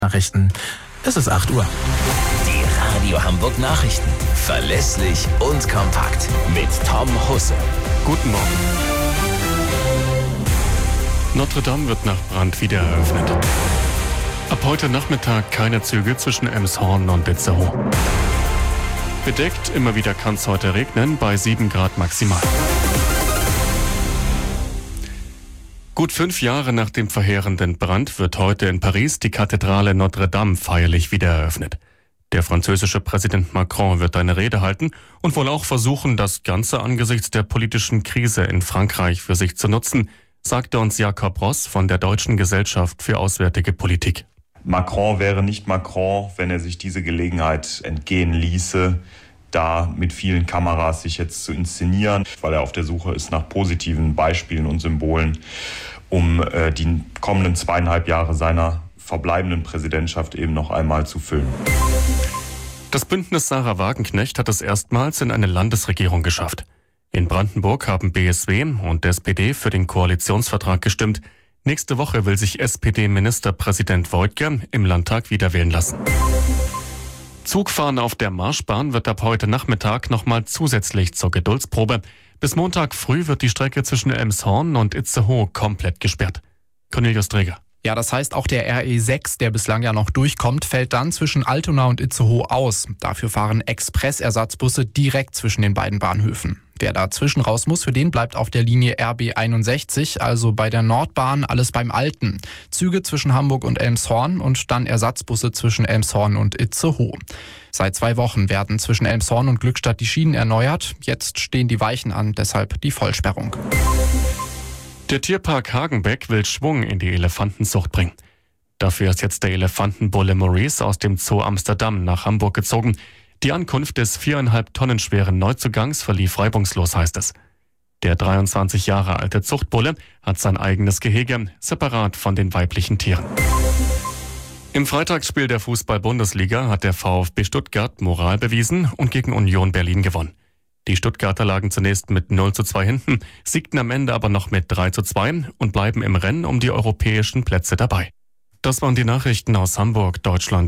Nachrichten. Es ist 8 Uhr. Die Radio Hamburg Nachrichten. Verlässlich und kompakt. Mit Tom Husse. Guten Morgen. Notre Dame wird nach Brand wieder eröffnet. Ab heute Nachmittag keine Züge zwischen Elmshorn und Itzehoe. Bedeckt, immer wieder kann es heute regnen, bei 7 Grad maximal. Gut 5 Jahre nach dem verheerenden Brand wird heute in Paris die Kathedrale Notre Dame feierlich wieder eröffnet. Der französische Präsident Macron wird eine Rede halten und wohl auch versuchen, das Ganze angesichts der politischen Krise in Frankreich für sich zu nutzen, sagte uns Jakob Ross von der Deutschen Gesellschaft für Auswärtige Politik. Macron wäre nicht Macron, wenn er sich diese Gelegenheit entgehen ließe, da mit vielen Kameras sich jetzt zu inszenieren, weil er auf der Suche ist nach positiven Beispielen und Symbolen, um die kommenden 2,5 Jahre seiner verbleibenden Präsidentschaft eben noch einmal zu füllen. Das Bündnis Sarah Wagenknecht hat es erstmals in eine Landesregierung geschafft. In Brandenburg haben BSW und SPD für den Koalitionsvertrag gestimmt. Nächste Woche will sich SPD-Ministerpräsident Woidke im Landtag wiederwählen lassen. Zugfahren auf der Marschbahn wird ab heute Nachmittag nochmal zusätzlich zur Geduldsprobe. Bis Montag früh wird die Strecke zwischen Elmshorn und Itzehoe komplett gesperrt. Cornelius Träger. Ja, das heißt, auch der RE6, der bislang ja noch durchkommt, fällt dann zwischen Altona und Itzehoe aus. Dafür fahren Express-Ersatzbusse direkt zwischen den beiden Bahnhöfen. Wer dazwischen raus muss, für den bleibt auf der Linie RB 61, also bei der Nordbahn, alles beim Alten. Züge zwischen Hamburg und Elmshorn und dann Ersatzbusse zwischen Elmshorn und Itzehoe. Seit 2 Wochen werden zwischen Elmshorn und Glückstadt die Schienen erneuert. Jetzt stehen die Weichen an, deshalb die Vollsperrung. Der Tierpark Hagenbeck will Schwung in die Elefantenzucht bringen. Dafür ist jetzt der Elefantenbulle Maurice aus dem Zoo Amsterdam nach Hamburg gezogen. Die Ankunft des 4,5 Tonnen schweren Neuzugangs verlief reibungslos, heißt es. Der 23 Jahre alte Zuchtbulle hat sein eigenes Gehege, separat von den weiblichen Tieren. Im Freitagsspiel der Fußball-Bundesliga hat der VfB Stuttgart Moral bewiesen und gegen Union Berlin gewonnen. Die Stuttgarter lagen zunächst mit 0:2 hinten, siegten am Ende aber noch mit 3:2 und bleiben im Rennen um die europäischen Plätze dabei. Das waren die Nachrichten aus Hamburg, Deutschland.